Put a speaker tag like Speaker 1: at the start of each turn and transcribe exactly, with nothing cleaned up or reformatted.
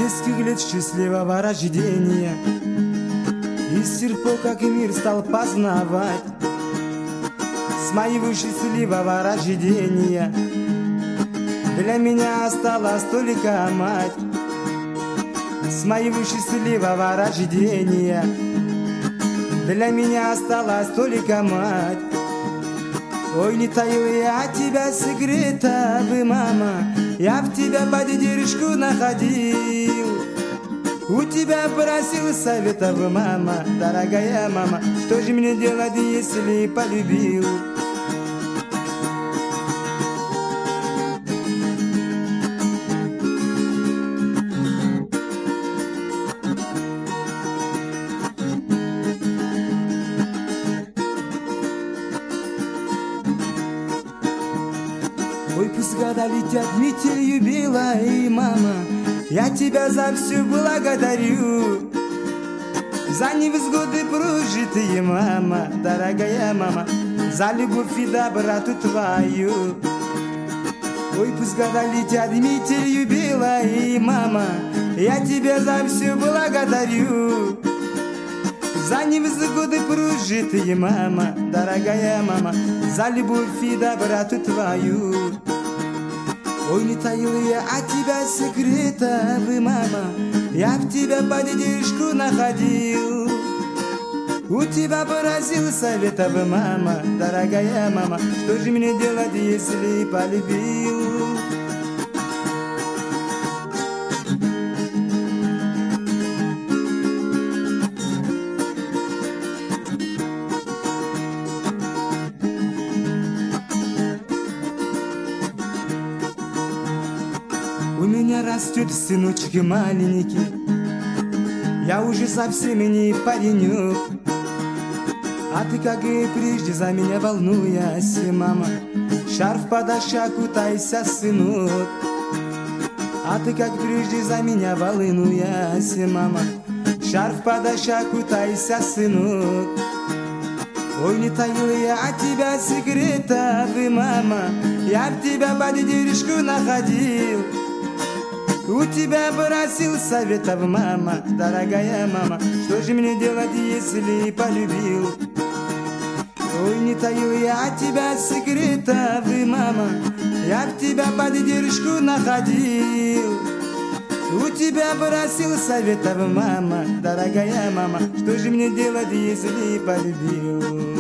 Speaker 1: детских лет счастливого рождения, и с тех пор, как мир стал познавать, с моего счастливого рождения для меня осталась только мать. С моего счастливого рождения для меня осталась только мать. Ой, не таил я от тебя секрета, вы, мама, я в тебя поддержку находил. У тебя просил советов, мама, дорогая мама, что же мне делать, если полюбил? Ой, пусть года летят, метелью бела, и мама, я тебя за все благодарю. За невзгоды прожитые, мама, дорогая мама, за любовь и доброту твою. Ой, пусть года летят, метелью бела, и мама, я тебя за все благодарю. За невзгоды прожитые, мама, дорогая мама, за любовь и доброту твою. Ой, не таил я от тебя секрета, вы, мама, я в тебя поддержку находил. У тебя поразил советов, мама, дорогая мама, что же мне делать, если полюбил? У меня растет сыночек маленький, я уже совсем не паренек. А ты, как и прежде, за меня волнуйся, мама, шарф подашь, кутайся, сынок. А ты, как прежде, за меня волнуйся, мама, шарф подашь, кутайся, сынок. Ой, не таил я от тебя секрета, вы, мама, я в тебя поддержку находил. У тебя просил советов, мама, дорогая мама, что же мне делать, если полюбил? Ой, не таил я от тебя секретов, мама, я в тебя поддержку находил. У тебя просил советов, мама, дорогая мама, что же мне делать, если полюбил?